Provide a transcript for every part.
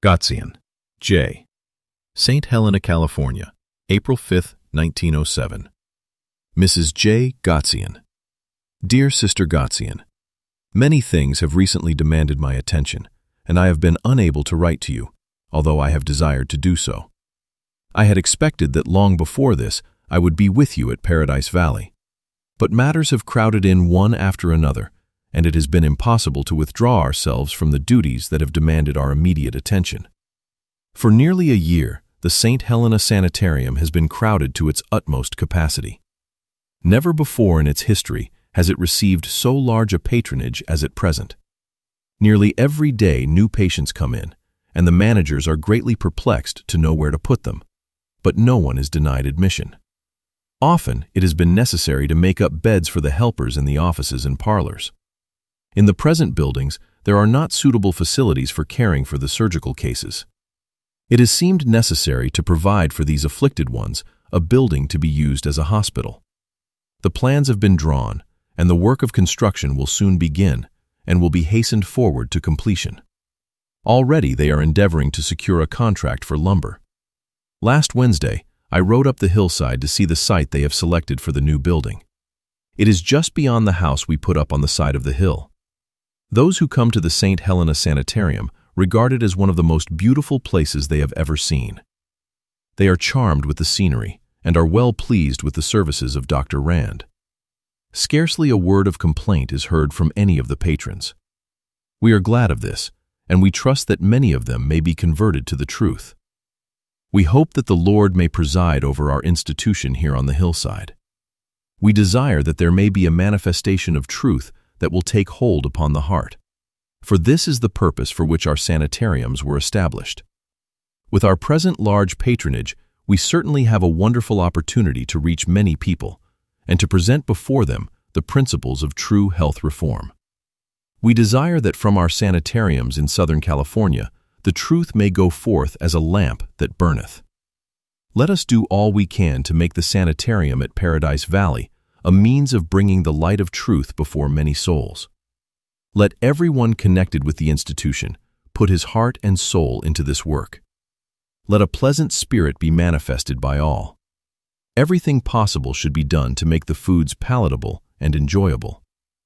Gotzian, J. St. Helena, California, April 5, 1907. Mrs. J. Gotzian. Dear Sister Gotzian, many things have recently demanded my attention, and I have been unable to write to you, although I have desired to do so. I had expected that long before this I would be with you at Paradise Valley. But matters have crowded in one after another, and it has been impossible to withdraw ourselves from the duties that have demanded our immediate attention. For nearly a year, the St. Helena Sanitarium has been crowded to its utmost capacity. Never before in its history has it received so large a patronage as at present. Nearly every day new patients come in, and the managers are greatly perplexed to know where to put them, but no one is denied admission. Often it has been necessary to make up beds for the helpers in the offices and parlors. In the present buildings, there are not suitable facilities for caring for the surgical cases. It has seemed necessary to provide for these afflicted ones a building to be used as a hospital. The plans have been drawn, and the work of construction will soon begin and will be hastened forward to completion. Already they are endeavoring to secure a contract for lumber. Last Wednesday, I rode up the hillside to see the site they have selected for the new building. It is just beyond the house we put up on the side of the hill. Those who come to the St. Helena Sanitarium regard it as one of the most beautiful places they have ever seen. They are charmed with the scenery and are well pleased with the services of Dr. Rand. Scarcely a word of complaint is heard from any of the patrons. We are glad of this, and we trust that many of them may be converted to the truth. We hope that the Lord may preside over our institution here on the hillside. We desire that there may be a manifestation of truth that will take hold upon the heart. For this is the purpose for which our sanitariums were established. With our present large patronage, we certainly have a wonderful opportunity to reach many people and to present before them the principles of true health reform. We desire that from our sanitariums in Southern California, the truth may go forth as a lamp that burneth. Let us do all we can to make the sanitarium at Paradise Valley a means of bringing the light of truth before many souls. Let everyone connected with the institution put his heart and soul into this work. Let a pleasant spirit be manifested by all. Everything possible should be done to make the foods palatable and enjoyable.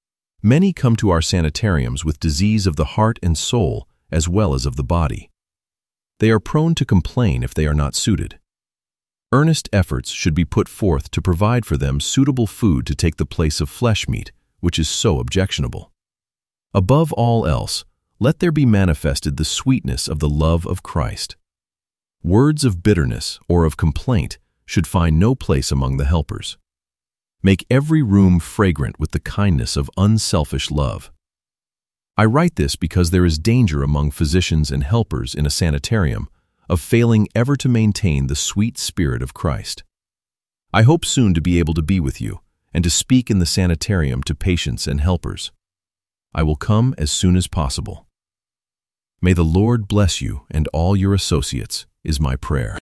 Many come to our sanitariums with disease of the heart and soul as well as of the body. They are prone to complain if they are not suited. Earnest efforts should be put forth to provide for them suitable food to take the place of flesh meat, which is so objectionable. Above all else, let there be manifested the sweetness of the love of Christ. Words of bitterness or of complaint should find no place among the helpers. Make every room fragrant with the kindness of unselfish love. I write this because there is danger among physicians and helpers in a sanitarium of failing ever to maintain the sweet spirit of Christ. I hope soon to be able to be with you and to speak in the sanitarium to patients and helpers. I will come as soon as possible. May the Lord bless you and all your associates, is my prayer.